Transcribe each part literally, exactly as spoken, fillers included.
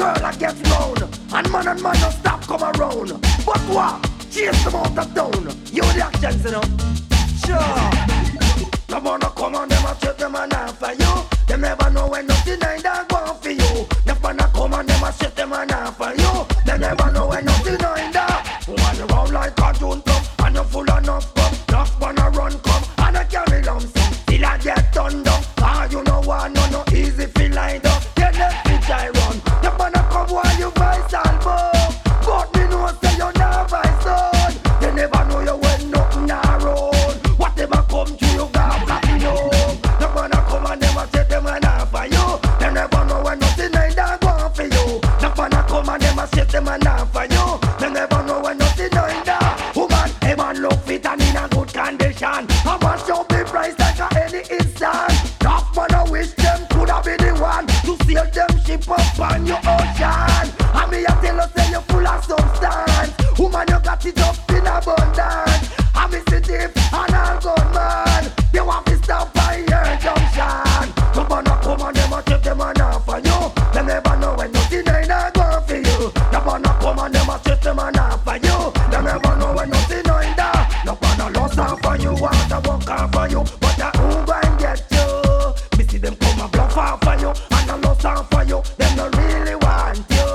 world I get round, and man and man don't stop come around. But what? Chase them out of town. You the actions, you know. Sure. No man no come and them a chase them and not for you. Them never know when nothing ain't done go for you. No man no come and them a chase them and not for you. Them never know when nothing ain't done. Run around like a June come, and you full of enough come. Enough man a run come, and I carry lump sum. Till I get done down. Ah, you know what? No no easy feel like up. Then let me try run. The man a come while you vice album. But me know say you not vice son. You never know you when nothing around. Whatever come to you, God black me know. The man a come and them a say them a not for you. Them never know when nothing ain't done go for you. The man a come and them a say them a not for you. Them never know when nothing ain't done. Woman, a man look fit and in a good condition. I want show me price like a any instant. Tough man I wish them coulda be the one to sail them ship up on your ocean. And me a tell you say you full of substance. Woman you got it up in abundance. And me see thief and all good man. You want to stop by your junction. No man a come and them a take them and not for you. Them never know when nothing ain't a go for you. No man a come and them a take them and not for you. Them never know when nothing ain't there. No man a lost off for you, want to walk off for you. But a who go and get you. Me see them come and bluff off for you. And a lost off for you. Them no really want you.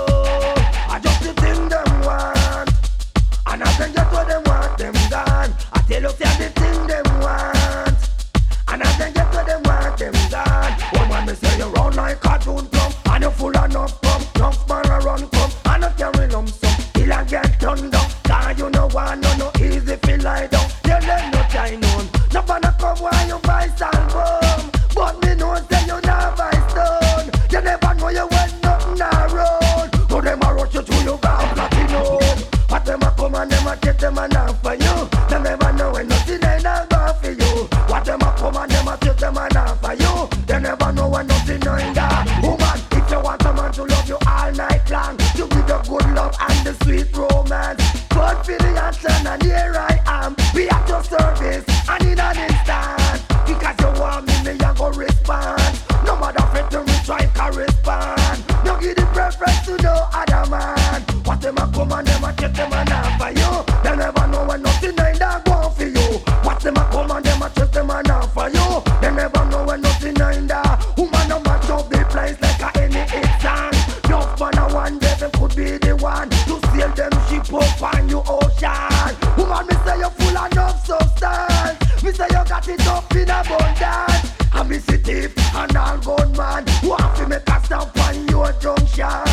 I just the thing them want. And I can get what them want, them gone. I tell you, say the thing them want. And I can get what them want, them gone. One man me say you run like a June plum. And you full of enough come. Enough man a run come. And I carry lump sum. Till I get done down. Cause you know what, no no easy feel like down. You let no time on. No man a come while you vice album. But me know say you not vice done. You never know you want nothing around. So them a rush you to you got platinum. But them a come and them a take them and not for you. Them never know when nothing ain't a go for you. What them a come and them a take them and not for you. They never know when nothing ain't there. Woman, if you want a man to love you all night long, to give you good love and the sweet romance. God for the action and here I am. Be at your service and in an instant. Because you want me, me a go respond. No matter fit to me try correspond. No give the preference to no other man. What them a come and them a take them and not for you. They never know when nothing ain't that go for you. What them a come and them a take them and not for you. They never know when nothing ain't that. Woman a match up the place like a any instant. No man a one day them could be the one to sail them ship up on you ocean. Woman me say you full of enough substance. Me say you got it up in abundance. And me see thief and all gunman who have to make a stop on your junction.